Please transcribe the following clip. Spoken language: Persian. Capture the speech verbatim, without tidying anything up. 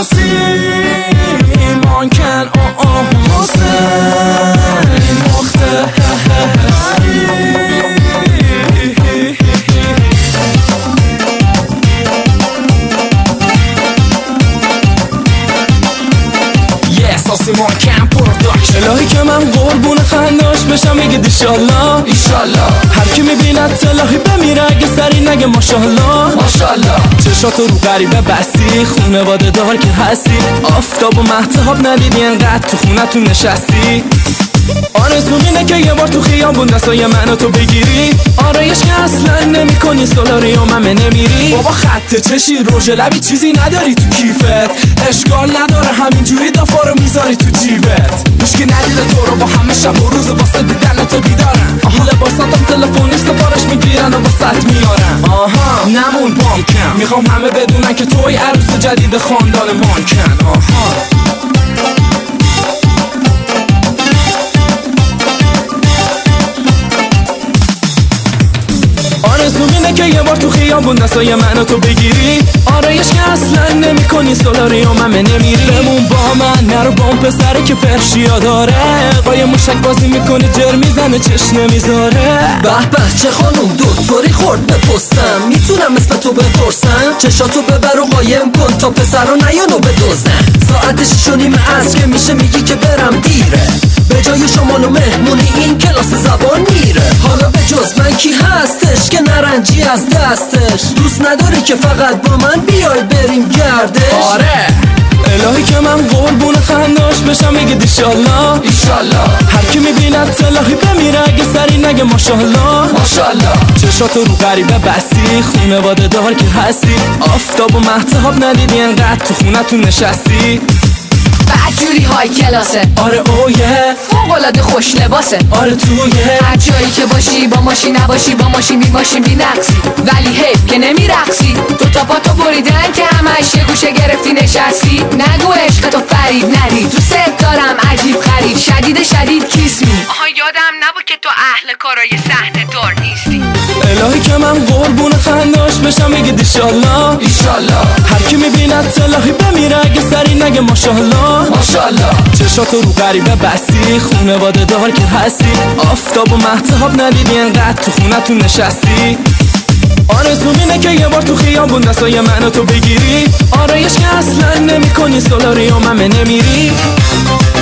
نسیم مانکن آه آه حسین مختاری احساسی مانکن پروداکشن. الهی که من قربون خنداش بشم میگه ایشالله ایشالله. هر کی میبیند الهی بمیره اگه سری نگه ماشاءالله ماشاءالله. چشاتو رو غریبه بستی خونواده دار که هستی. آفتاب و مهتاب ندیدی انقدر تو خونتون نشستی. آرزوم اینه که یه بار تو خیابون دستای منو تو بگیری. آرایش که اصلا نمی کنی سولاریوم همه نمیری. بابا خط چشی روژ لبی چیزی نداری تو کیفت. اشکال نداره همینجوری دافا رو میذاری تو جیبت. مشکی ندیده تو رو با همه شب و روز واسه دیدن تو بیدارن. آها لباساتم تلفنی سفارش میگیرن و واسط میارن. آها نمون بانکم میخوام همه بدونن که توی عروس جدید خاندان مانکن. آها آرزوم اینه که یه بار تو خیابون دستای منو تو بگیری. آرایش که اصلا نمی کنی سولاریوم همه نمیری. بمون با من نرو با اون پسره که پرشیا داره. قایم موشک بازی میکنه جر میزنه چش نمیذاره. به به چه خانوم دکتری خورد به پستم. میتونم اسم تو بپرسم؟ چشاتو ببر و قایم کن تا پسر رو نیانو بدزدن. ساعت شیش و نیم عصر که میشه میگی که برم دیره. به جای شما و مهمونی این کلاس زبان میره. حالا به جز من کی هستش که نرنجی از دستش؟ دوست نداری که فقط با من بیای بریم گردش؟ آره الهی که من قربون خنداش بشم میگه ایشالله ایشالله. هر کی میبیند الهی بمیره اگه سری نگه ماشاءالله ماشاءالله. چشاتو رو غریبه بستی خونواده دار که هستی. آفتاب و مهتاب ندیدی انقدر تو خونتون نشستی. بدجوری های کلاسه. آره اویه فوق‌العاده خوش لباسه. آره تویه هر جایی که باشی با ماشین نباشی با ماشین بی ماشین بی نقصی. ولی حیف که نمی رقصی. دو تا پاتو بریدن که همش یه گوشه گرفتی نشستی. نگو عشق تو فریب ندید تو ست دارم عجیب خرید. شدید شدید کیس می. آها یادم نبود که تو اهل کارای صحنه دار نیستی. الهی که من قربون خنداش بشم میگه ایشالله ایشالله. هر کی میبیند الهی بمیره اگه سری نگه ماشاءالله ماشاءالله. چشاتو رو غریبه بستی خونواده دار که هستی. آفتاب و مهتاب ندیدی انقدر تو خونتون نشستی. آرزوم اینه که یه بار تو خیابون دستای منو تو بگیری. آرایش که اصلا نمی کنی سولاریوم همه نمیری.